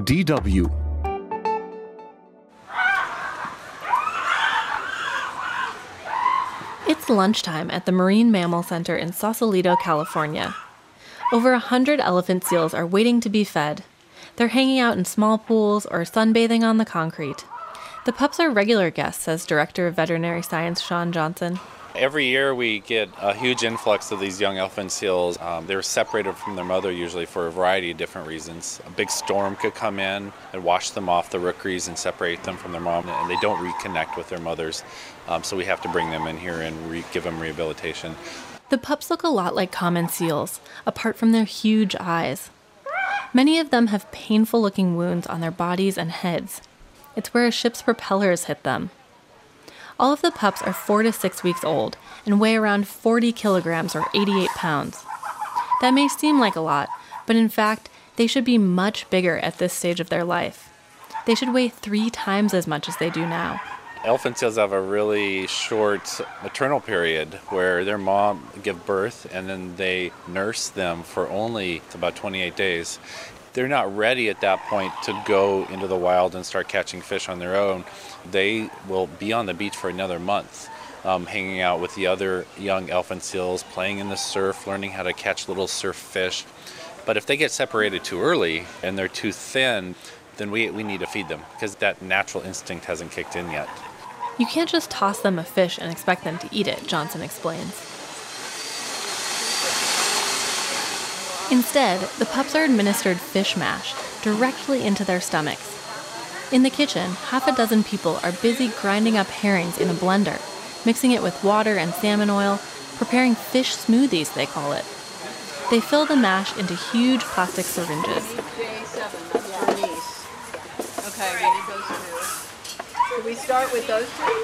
DW. It's lunchtime at the Marine Mammal Center in Sausalito, California. Over 100 elephant seals are waiting to be fed. They're hanging out in small pools or sunbathing on the concrete. The pups are regular guests, says Director of Veterinary Science Sean Johnson. Every year we get a huge influx of these young elephant seals. They're separated from their mother usually for a variety of different reasons. A big storm could come in and wash them off the rookeries and separate them from their mom, and they don't reconnect with their mothers. So we have to bring them in here and give them rehabilitation. The pups look a lot like common seals, apart from their huge eyes. Many of them have painful-looking wounds on their bodies and heads. It's where a ship's propellers hit them. All of the pups are 4 to 6 weeks old and weigh around 40 kilograms or 88 pounds. That may seem like a lot, but in fact, they should be much bigger at this stage of their life. They should weigh 3 times as much as they do now. Elephant seals have a really short maternal period where their mom gives birth and then they nurse them for only about 28 days. They're not ready at that point to go into the wild and start catching fish on their own. They will be on the beach for another month, hanging out with the other young elephant seals, playing in the surf, learning how to catch little surf fish. But if they get separated too early and they're too thin, then we need to feed them because that natural instinct hasn't kicked in yet. You can't just toss them a fish and expect them to eat it, Johnson explains. Instead, the pups are administered fish mash directly into their stomachs. In the kitchen, half a dozen people are busy grinding up herrings in a blender, mixing it with water and salmon oil, preparing fish smoothies, they call it. They fill the mash into huge plastic syringes. Okay, we need those two. Should we start with those two?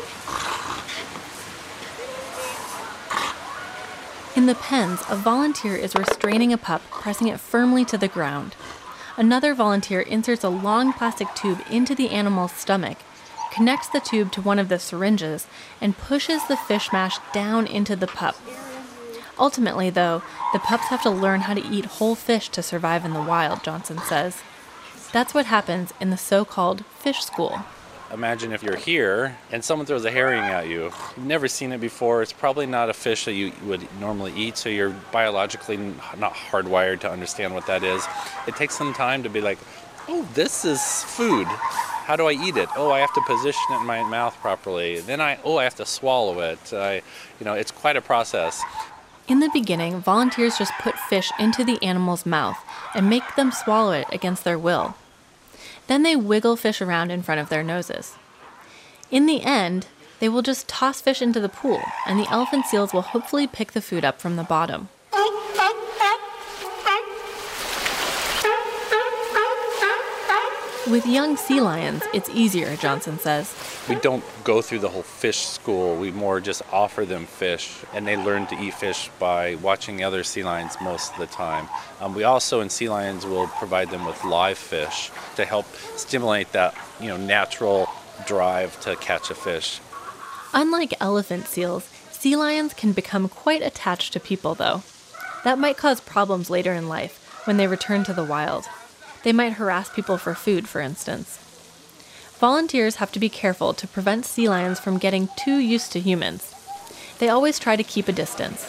In the pens, a volunteer is restraining a pup, pressing it firmly to the ground. Another volunteer inserts a long plastic tube into the animal's stomach, connects the tube to one of the syringes, and pushes the fish mash down into the pup. Ultimately, though, the pups have to learn how to eat whole fish to survive in the wild, Johnson says. That's what happens in the so-called fish school. Imagine if you're here and someone throws a herring at you. You've never seen it before. It's probably not a fish that you would normally eat, so you're biologically not hardwired to understand what that is. It takes some time to be like, oh, this is food. How do I eat it? Oh, I have to position it in my mouth properly. Then I have to swallow it. It's quite a process. In the beginning, volunteers just put fish into the animal's mouth and make them swallow it against their will. Then they wiggle fish around in front of their noses. In the end, they will just toss fish into the pool, and the elephant seals will hopefully pick the food up from the bottom. With young sea lions, it's easier, Johnson says. We don't go through the whole fish school. We more just offer them fish, and they learn to eat fish by watching other sea lions most of the time. We also, in sea lions, will provide them with live fish to help stimulate that, natural drive to catch a fish. Unlike elephant seals, sea lions can become quite attached to people, though. That might cause problems later in life when they return to the wild. They might harass people for food, for instance. Volunteers have to be careful to prevent sea lions from getting too used to humans. They always try to keep a distance.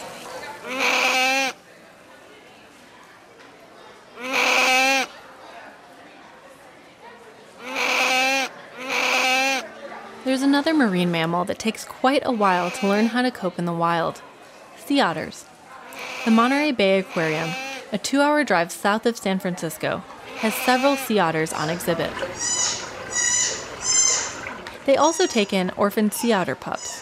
There's another marine mammal that takes quite a while to learn how to cope in the wild. Sea otters. The Monterey Bay Aquarium, a 2-hour drive south of San Francisco, has several sea otters on exhibit. They also take in orphaned sea otter pups.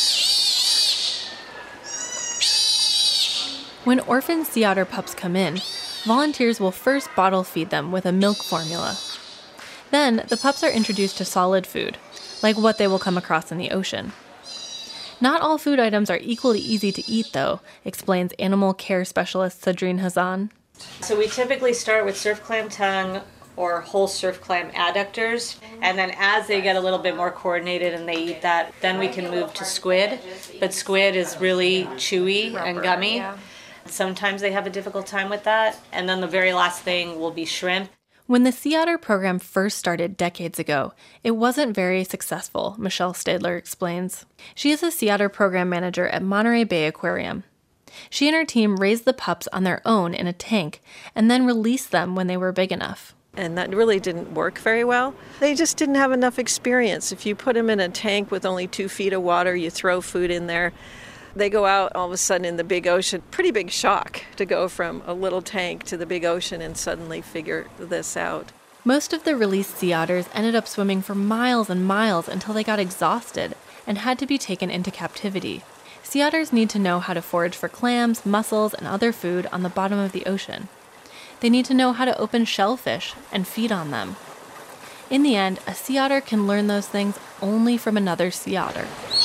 When orphaned sea otter pups come in, volunteers will first bottle feed them with a milk formula. Then, the pups are introduced to solid food, like what they will come across in the ocean. Not all food items are equally easy to eat, though, explains animal care specialist Sadrine Hazan. So we typically start with surf clam tongue or whole surf clam adductors, and then as they get a little bit more coordinated and they eat that, then we can move to squid. But squid is really chewy and gummy. Sometimes they have a difficult time with that. And then the very last thing will be shrimp. When the Sea Otter program first started decades ago, it wasn't very successful, Michelle Stadler explains. She is a Sea Otter program manager at Monterey Bay Aquarium. She and her team raised the pups on their own in a tank and then released them when they were big enough. And that really didn't work very well. They just didn't have enough experience. If you put them in a tank with only 2 feet of water, you throw food in there, they go out all of a sudden in the big ocean. Pretty big shock to go from a little tank to the big ocean and suddenly figure this out. Most of the released sea otters ended up swimming for miles and miles until they got exhausted and had to be taken into captivity. Sea otters need to know how to forage for clams, mussels, and other food on the bottom of the ocean. They need to know how to open shellfish and feed on them. In the end, a sea otter can learn those things only from another sea otter.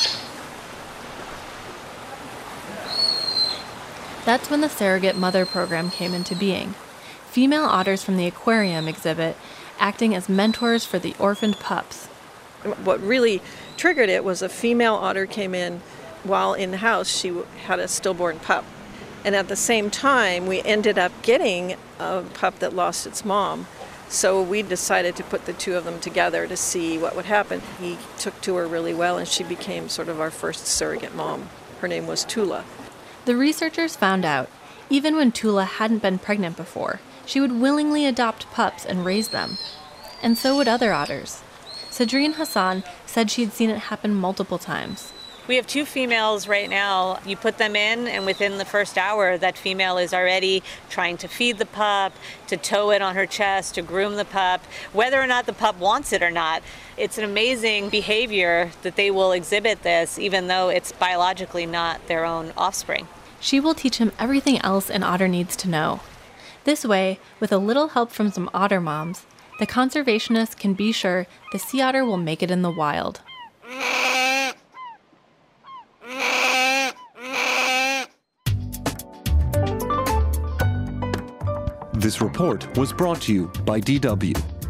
That's when the Surrogate Mother program came into being. Female otters from the aquarium exhibit acting as mentors for the orphaned pups. What really triggered it was a female otter came in while in the house. She had a stillborn pup. And at the same time, we ended up getting a pup that lost its mom. So we decided to put the two of them together to see what would happen. He took to her really well, and she became sort of our first surrogate mom. Her name was Tula. The researchers found out, even when Tula hadn't been pregnant before, she would willingly adopt pups and raise them. And so would other otters. Sadrine Hassan said she'd seen it happen multiple times. We have 2 females right now. You put them in, and within the first hour, that female is already trying to feed the pup, to tow it on her chest, to groom the pup, whether or not the pup wants it or not. It's an amazing behavior that they will exhibit this, even though it's biologically not their own offspring. She will teach him everything else an otter needs to know. This way, with a little help from some otter moms, the conservationists can be sure the sea otter will make it in the wild. This report was brought to you by DW.